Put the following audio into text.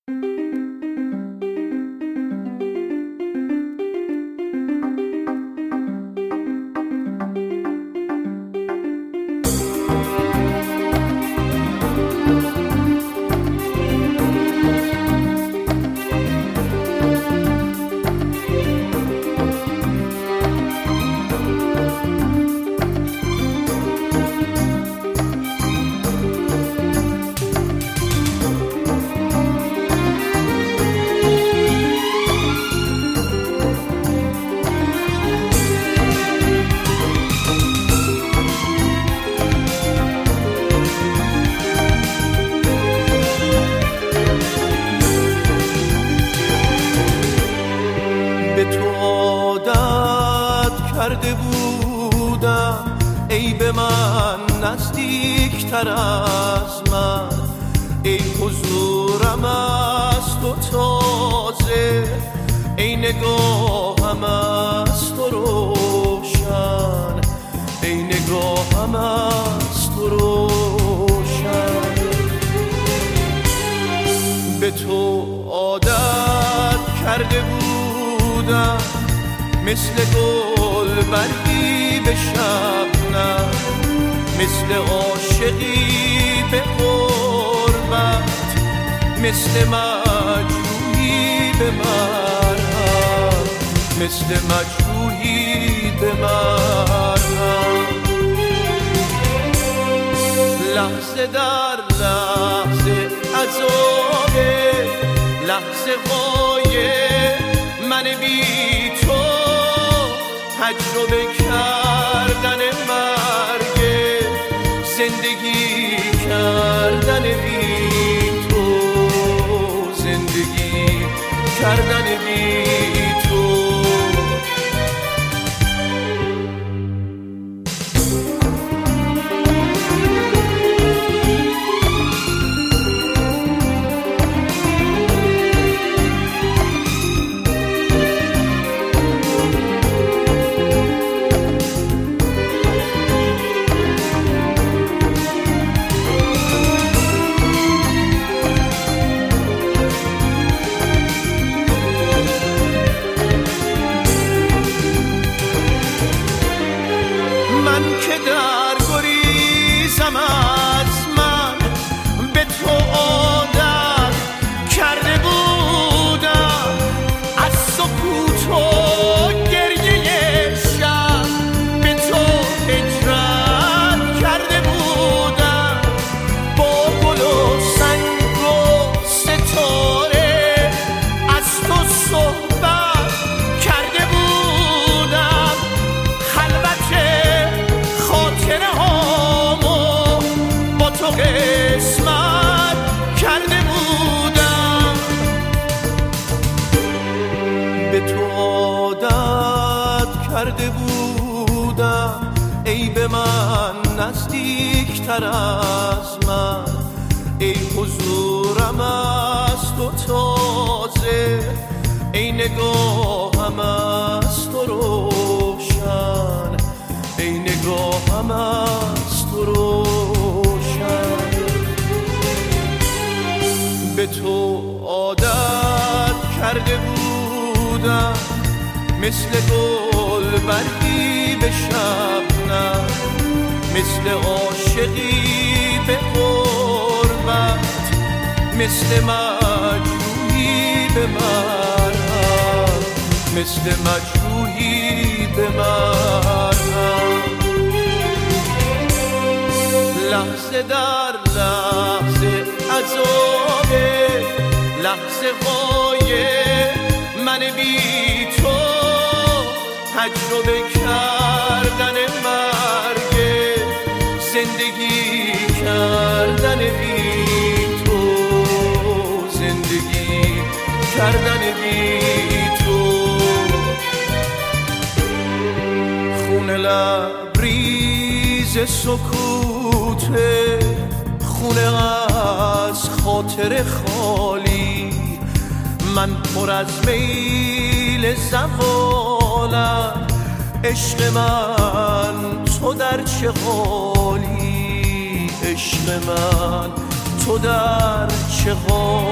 به تو عادت کرده بودم، ای به من نزدیکتر از من، ای حضورم از تو تازه، ای نگاهم از تو روشن، ای نگاهم از تو روشن. به تو عادت کرده بودم، مثل گل برگی به شبنم، مثل عاشقی به غربت، مثل مجروحی به مرهم، مثل مجروحی به مرهم. لحظه در لحظه عذابه، لحظه های من بی تو، تجربه کردن مرگ، زندگی کردن بی تو، زندگی کردن بی تو. من که در گریزم از من، به تو عادت کرده بودم، از سکوت و گریه شب به تو هجرت کرده بودم، با گل و سنگ و ستاره از تو صحبت کرده بودم، خلوت خاطره هامو با تو قسمت کرده بودم. به تو عادت کرده بودم، ای به من نزدیکتر از من، ای حضورم از تو تازه، ای نگاهم از تو روشن، ای نگاهم از تو روشن. به تو عادت کرده بودم، مثل گل برگی به شبنم، مثل عاشقی به غربت، مثل مجروحی به مرهم، مثل مجروحی به مرهم. لحظه در لحظه عذابه، لحظه های من بی تو، تجربه کردن مرگ، زندگی کردن بی تو، زندگی کردن بی تو. خونه لبریز سکوته، خونه از خاطر خالی، من پر از میل زوالم، عشق من تو در چه حالی، عشق من تو در چه حالی.